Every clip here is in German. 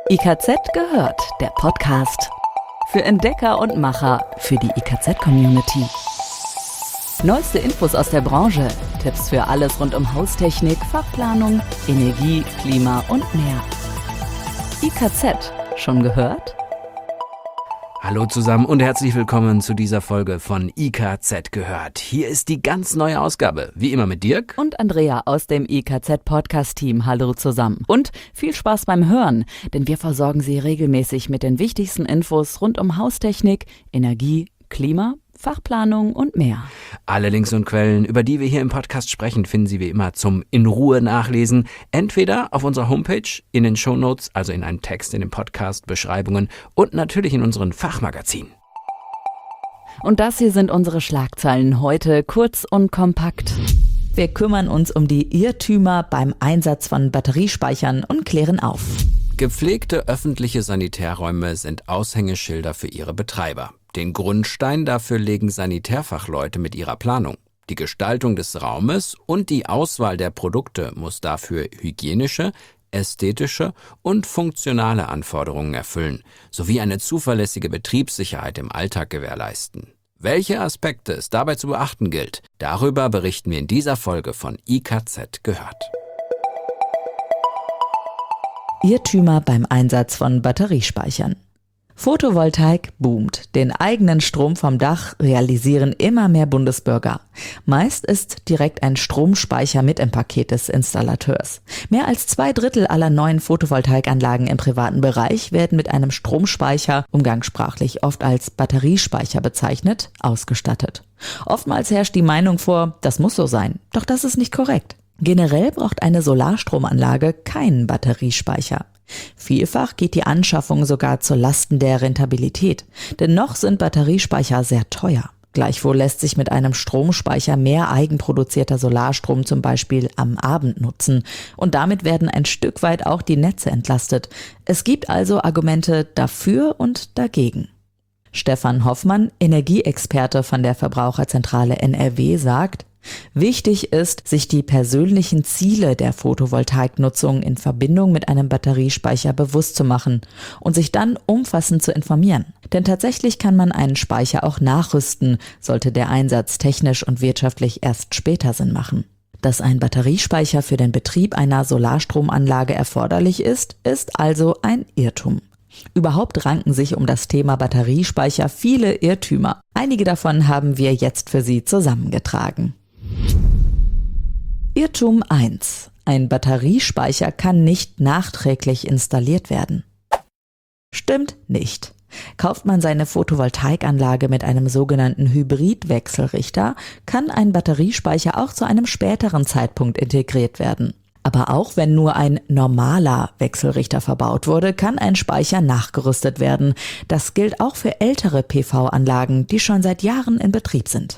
IKZ gehört, der Podcast. Für Entdecker und Macher, für die IKZ-Community. Neueste Infos aus der Branche, Tipps für alles rund um Haustechnik, Fachplanung, Energie, Klima und mehr. IKZ, schon gehört? Hallo zusammen und herzlich willkommen zu dieser Folge von IKZ gehört. Hier ist die ganz neue Ausgabe, wie immer mit Dirk und Andrea aus dem IKZ-Podcast-Team. Hallo zusammen und viel Spaß beim Hören, denn wir versorgen Sie regelmäßig mit den wichtigsten Infos rund um Haustechnik, Energie, Klima, Fachplanung und mehr. Alle Links und Quellen, über die wir hier im Podcast sprechen, finden Sie wie immer zum in Ruhe nachlesen. Entweder auf unserer Homepage, in den Shownotes, also in einem Text in den Podcast-Beschreibungen und natürlich in unseren Fachmagazinen. Und das hier sind unsere Schlagzeilen heute, kurz und kompakt. Wir kümmern uns um die Irrtümer beim Einsatz von Batteriespeichern und klären auf. Gepflegte öffentliche Sanitärräume sind Aushängeschilder für ihre Betreiber. Den Grundstein dafür legen Sanitärfachleute mit ihrer Planung. Die Gestaltung des Raumes und die Auswahl der Produkte muss dafür hygienische, ästhetische und funktionale Anforderungen erfüllen, sowie eine zuverlässige Betriebssicherheit im Alltag gewährleisten. Welche Aspekte es dabei zu beachten gilt, darüber berichten wir in dieser Folge von IKZ gehört. Irrtümer beim Einsatz von Batteriespeichern. Photovoltaik boomt. Den eigenen Strom vom Dach realisieren immer mehr Bundesbürger. Meist ist direkt ein Stromspeicher mit im Paket des Installateurs. Mehr als 2/3 aller neuen Photovoltaikanlagen im privaten Bereich werden mit einem Stromspeicher, umgangssprachlich oft als Batteriespeicher bezeichnet, ausgestattet. Oftmals herrscht die Meinung vor, das muss so sein. Doch das ist nicht korrekt. Generell braucht eine Solarstromanlage keinen Batteriespeicher. Vielfach geht die Anschaffung sogar zu Lasten der Rentabilität, denn noch sind Batteriespeicher sehr teuer. Gleichwohl lässt sich mit einem Stromspeicher mehr eigenproduzierter Solarstrom zum Beispiel am Abend nutzen und damit werden ein Stück weit auch die Netze entlastet. Es gibt also Argumente dafür und dagegen. Stefan Hoffmann, Energieexperte von der Verbraucherzentrale NRW, sagt: Wichtig ist, sich die persönlichen Ziele der Photovoltaiknutzung in Verbindung mit einem Batteriespeicher bewusst zu machen und sich dann umfassend zu informieren. Denn tatsächlich kann man einen Speicher auch nachrüsten, sollte der Einsatz technisch und wirtschaftlich erst später Sinn machen. Dass ein Batteriespeicher für den Betrieb einer Solarstromanlage erforderlich ist, ist also ein Irrtum. Überhaupt ranken sich um das Thema Batteriespeicher viele Irrtümer. Einige davon haben wir jetzt für Sie zusammengetragen. Irrtum 1. Ein Batteriespeicher kann nicht nachträglich installiert werden. Stimmt nicht. Kauft man seine Photovoltaikanlage mit einem sogenannten Hybridwechselrichter, kann ein Batteriespeicher auch zu einem späteren Zeitpunkt integriert werden. Aber auch wenn nur ein normaler Wechselrichter verbaut wurde, kann ein Speicher nachgerüstet werden. Das gilt auch für ältere PV-Anlagen, die schon seit Jahren in Betrieb sind.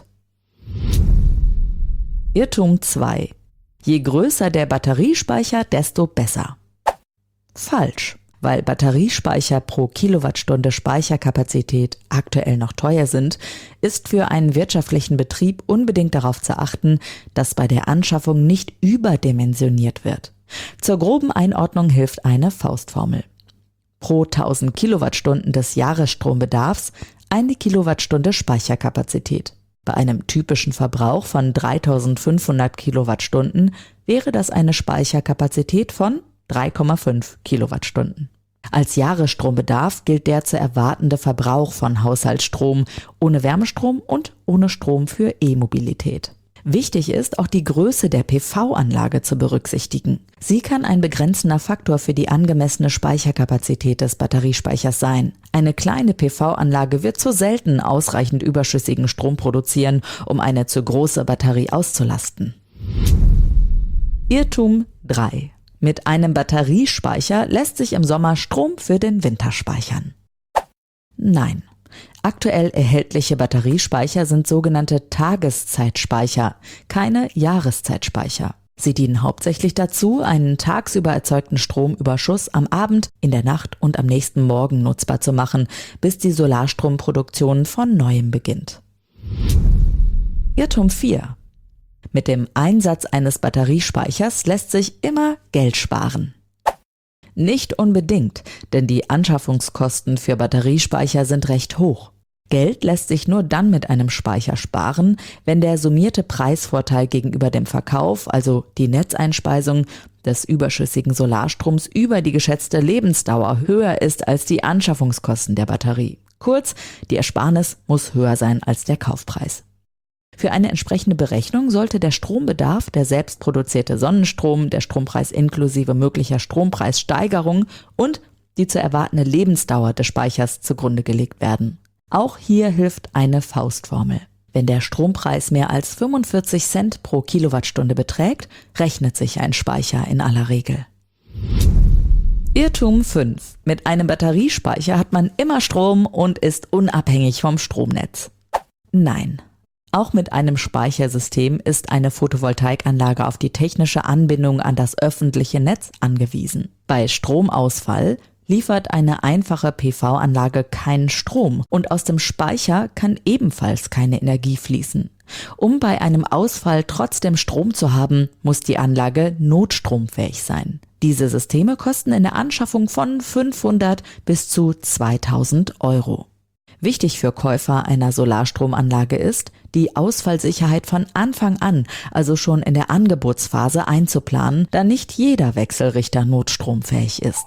Irrtum 2. Je größer der Batteriespeicher, desto besser. Falsch. Weil Batteriespeicher pro Kilowattstunde Speicherkapazität aktuell noch teuer sind, ist für einen wirtschaftlichen Betrieb unbedingt darauf zu achten, dass bei der Anschaffung nicht überdimensioniert wird. Zur groben Einordnung hilft eine Faustformel. Pro 1000 Kilowattstunden des Jahresstrombedarfs 1 Kilowattstunde Speicherkapazität. Bei einem typischen Verbrauch von 3500 Kilowattstunden wäre das eine Speicherkapazität von 3,5 Kilowattstunden. Als Jahresstrombedarf gilt der zu erwartende Verbrauch von Haushaltsstrom ohne Wärmestrom und ohne Strom für E-Mobilität. Wichtig ist, auch die Größe der PV-Anlage zu berücksichtigen. Sie kann ein begrenzender Faktor für die angemessene Speicherkapazität des Batteriespeichers sein. Eine kleine PV-Anlage wird zu selten ausreichend überschüssigen Strom produzieren, um eine zu große Batterie auszulasten. Irrtum 3. Mit einem Batteriespeicher lässt sich im Sommer Strom für den Winter speichern. Nein. Aktuell erhältliche Batteriespeicher sind sogenannte Tageszeitspeicher, keine Jahreszeitspeicher. Sie dienen hauptsächlich dazu, einen tagsüber erzeugten Stromüberschuss am Abend, in der Nacht und am nächsten Morgen nutzbar zu machen, bis die Solarstromproduktion von neuem beginnt. Irrtum 4. Mit dem Einsatz eines Batteriespeichers lässt sich immer Geld sparen. Nicht unbedingt, denn die Anschaffungskosten für Batteriespeicher sind recht hoch. Geld lässt sich nur dann mit einem Speicher sparen, wenn der summierte Preisvorteil gegenüber dem Verkauf, also die Netzeinspeisung des überschüssigen Solarstroms, über die geschätzte Lebensdauer höher ist als die Anschaffungskosten der Batterie. Kurz, die Ersparnis muss höher sein als der Kaufpreis. Für eine entsprechende Berechnung sollte der Strombedarf, der selbstproduzierte Sonnenstrom, der Strompreis inklusive möglicher Strompreissteigerung und die zu erwartende Lebensdauer des Speichers zugrunde gelegt werden. Auch hier hilft eine Faustformel. Wenn der Strompreis mehr als 45 Cent pro Kilowattstunde beträgt, rechnet sich ein Speicher in aller Regel. Irrtum 5. Mit einem Batteriespeicher hat man immer Strom und ist unabhängig vom Stromnetz. Nein. Auch mit einem Speichersystem ist eine Photovoltaikanlage auf die technische Anbindung an das öffentliche Netz angewiesen. Bei Stromausfall liefert eine einfache PV-Anlage keinen Strom und aus dem Speicher kann ebenfalls keine Energie fließen. Um bei einem Ausfall trotzdem Strom zu haben, muss die Anlage notstromfähig sein. Diese Systeme kosten in der Anschaffung von 500 bis zu 2000 Euro. Wichtig für Käufer einer Solarstromanlage ist, die Ausfallsicherheit von Anfang an, also schon in der Angebotsphase einzuplanen, da nicht jeder Wechselrichter notstromfähig ist.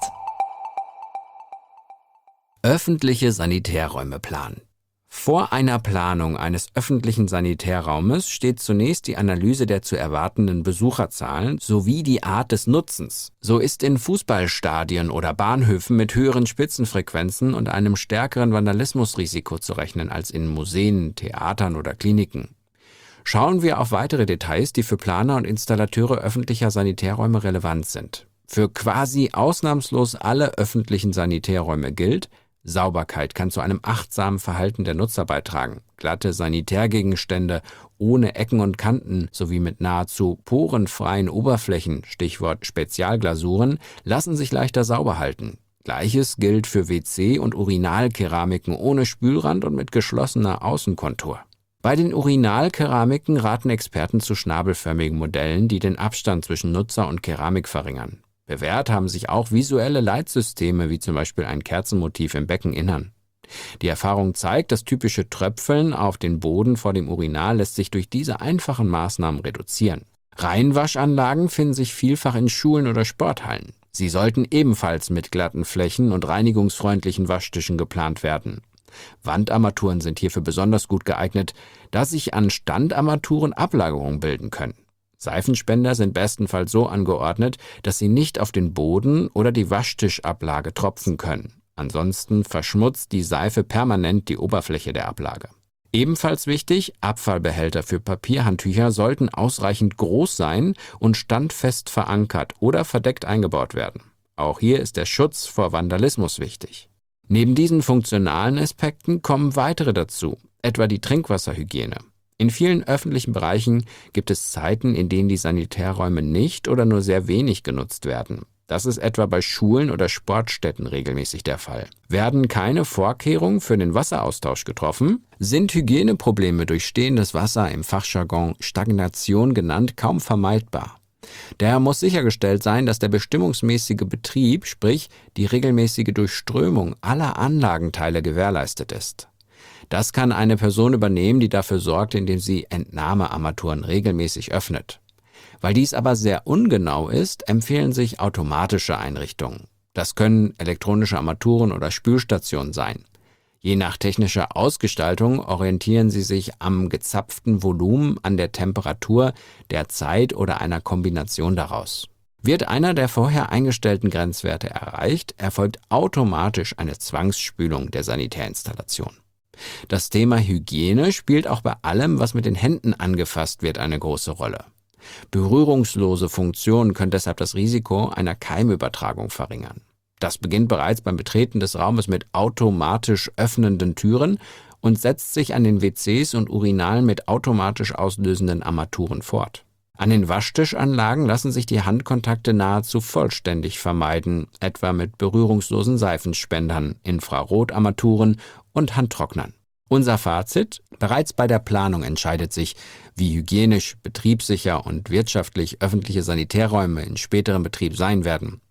Öffentliche Sanitärräume planen. Vor einer Planung eines öffentlichen Sanitärraumes steht zunächst die Analyse der zu erwartenden Besucherzahlen sowie die Art des Nutzens. So ist in Fußballstadien oder Bahnhöfen mit höheren Spitzenfrequenzen und einem stärkeren Vandalismusrisiko zu rechnen als in Museen, Theatern oder Kliniken. Schauen wir auf weitere Details, die für Planer und Installateure öffentlicher Sanitärräume relevant sind. Für quasi ausnahmslos alle öffentlichen Sanitärräume gilt: Sauberkeit kann zu einem achtsamen Verhalten der Nutzer beitragen. Glatte Sanitärgegenstände ohne Ecken und Kanten sowie mit nahezu porenfreien Oberflächen, Stichwort Spezialglasuren, lassen sich leichter sauber halten. Gleiches gilt für WC- und Urinalkeramiken ohne Spülrand und mit geschlossener Außenkontur. Bei den Urinalkeramiken raten Experten zu schnabelförmigen Modellen, die den Abstand zwischen Nutzer und Keramik verringern. Bewährt haben sich auch visuelle Leitsysteme, wie zum Beispiel ein Kerzenmotiv im Beckeninnern. Die Erfahrung zeigt, das typische Tröpfeln auf den Boden vor dem Urinal lässt sich durch diese einfachen Maßnahmen reduzieren. Reinwaschanlagen finden sich vielfach in Schulen oder Sporthallen. Sie sollten ebenfalls mit glatten Flächen und reinigungsfreundlichen Waschtischen geplant werden. Wandarmaturen sind hierfür besonders gut geeignet, da sich an Standarmaturen Ablagerungen bilden können. Seifenspender sind bestenfalls so angeordnet, dass sie nicht auf den Boden oder die Waschtischablage tropfen können. Ansonsten verschmutzt die Seife permanent die Oberfläche der Ablage. Ebenfalls wichtig: Abfallbehälter für Papierhandtücher sollten ausreichend groß sein und standfest verankert oder verdeckt eingebaut werden. Auch hier ist der Schutz vor Vandalismus wichtig. Neben diesen funktionalen Aspekten kommen weitere dazu, etwa die Trinkwasserhygiene. In vielen öffentlichen Bereichen gibt es Zeiten, in denen die Sanitärräume nicht oder nur sehr wenig genutzt werden. Das ist etwa bei Schulen oder Sportstätten regelmäßig der Fall. Werden keine Vorkehrungen für den Wasseraustausch getroffen, sind Hygieneprobleme durch stehendes Wasser, im Fachjargon Stagnation genannt, kaum vermeidbar. Daher muss sichergestellt sein, dass der bestimmungsmäßige Betrieb, sprich die regelmäßige Durchströmung aller Anlagenteile gewährleistet ist. Das kann eine Person übernehmen, die dafür sorgt, indem sie Entnahmearmaturen regelmäßig öffnet. Weil dies aber sehr ungenau ist, empfehlen sich automatische Einrichtungen. Das können elektronische Armaturen oder Spülstationen sein. Je nach technischer Ausgestaltung orientieren sie sich am gezapften Volumen, an der Temperatur, der Zeit oder einer Kombination daraus. Wird einer der vorher eingestellten Grenzwerte erreicht, erfolgt automatisch eine Zwangsspülung der Sanitärinstallation. Das Thema Hygiene spielt auch bei allem, was mit den Händen angefasst wird, eine große Rolle. Berührungslose Funktionen können deshalb das Risiko einer Keimübertragung verringern. Das beginnt bereits beim Betreten des Raumes mit automatisch öffnenden Türen und setzt sich an den WCs und Urinalen mit automatisch auslösenden Armaturen fort. An den Waschtischanlagen lassen sich die Handkontakte nahezu vollständig vermeiden, etwa mit berührungslosen Seifenspendern, Infrarotarmaturen und Handtrocknern. Unser Fazit: Bereits bei der Planung entscheidet sich, wie hygienisch, betriebssicher und wirtschaftlich öffentliche Sanitärräume in späterem Betrieb sein werden.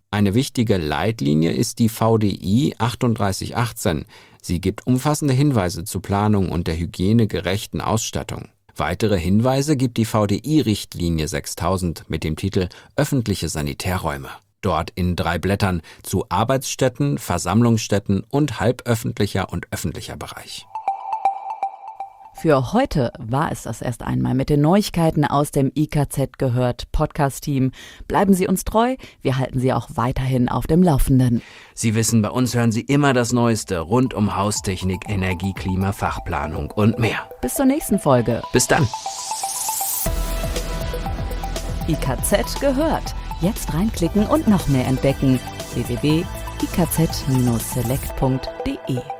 Eine wichtige Leitlinie ist die VDI 3818. Sie gibt umfassende Hinweise zur Planung und der hygienegerechten Ausstattung. Weitere Hinweise gibt die VDI-Richtlinie 6000 mit dem Titel Öffentliche Sanitärräume. Dort in 3 Blättern zu Arbeitsstätten, Versammlungsstätten und halböffentlicher und öffentlicher Bereich. Für heute war es das erst einmal mit den Neuigkeiten aus dem IKZ gehört Podcast-Team. Bleiben Sie uns treu, wir halten Sie auch weiterhin auf dem Laufenden. Sie wissen, bei uns hören Sie immer das Neueste rund um Haustechnik, Energie, Klima, Fachplanung und mehr. Bis zur nächsten Folge. Bis dann. IKZ gehört. Jetzt reinklicken und noch mehr entdecken. www.ikz-select.de